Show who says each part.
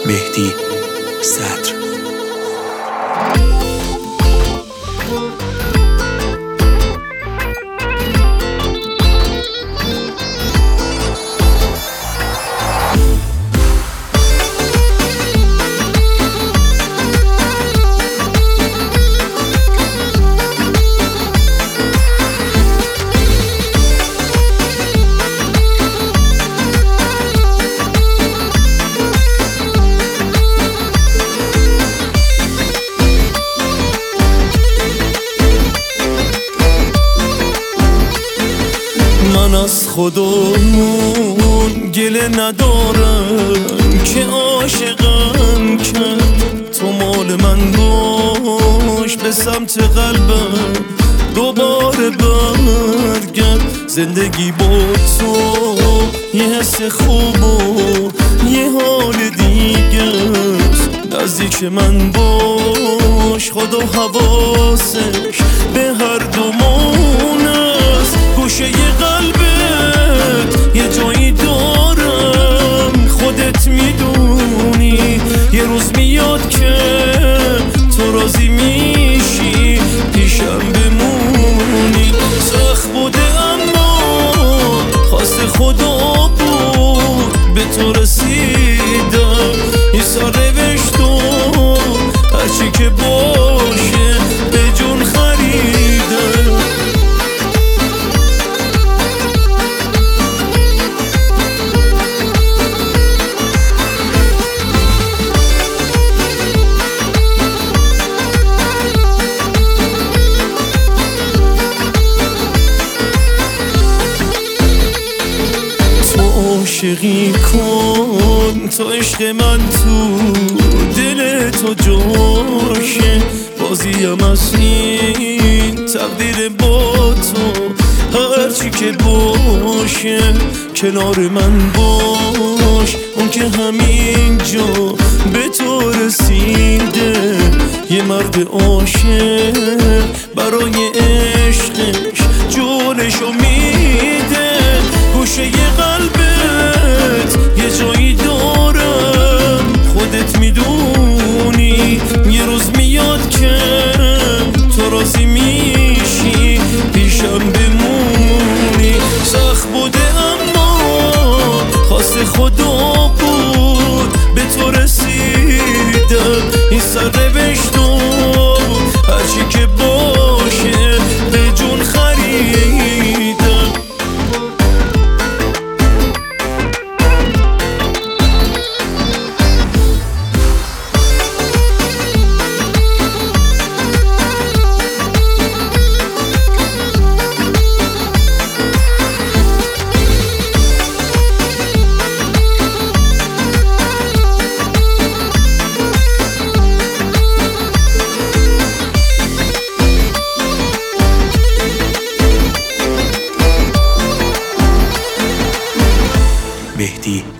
Speaker 1: مهدی صدر.
Speaker 2: من از خودمون گله ندارم که عاشقم کرد، تو مال من باش به سمت قلبم دوباره برگرد. زندگی با تو یه حس خوب و یه حال دیگه، نزدیک من باش خدا حواسش به هر دومون است. گوشه قلبت یه جایی دارم، خودت میدونی یه روز میاد که تو راضی میشی پیشم بمونی. سخت بوده اما خواست خدا بود به تو رسیدم. این سر روشت و هرچی که باشه به جون خریدم. عاشقی کن تا عشق من تو دل تو جاشه، بازیم از این تقدیر با تو. هرچی که باشه کنار من باش، اون که همینجا به تو رسیده. یه مرد عاشق برای عشقش جونشو میده. گوشه قلبت یه جایی دارم، خودت میدونی یه روز میاد که تو راضی میشی پیشم بمونی. سخت بوده اما خواست خدا بود به تو رسیدم. این سر روشت و هرچی که باشه به جون خریدم.
Speaker 1: مهدی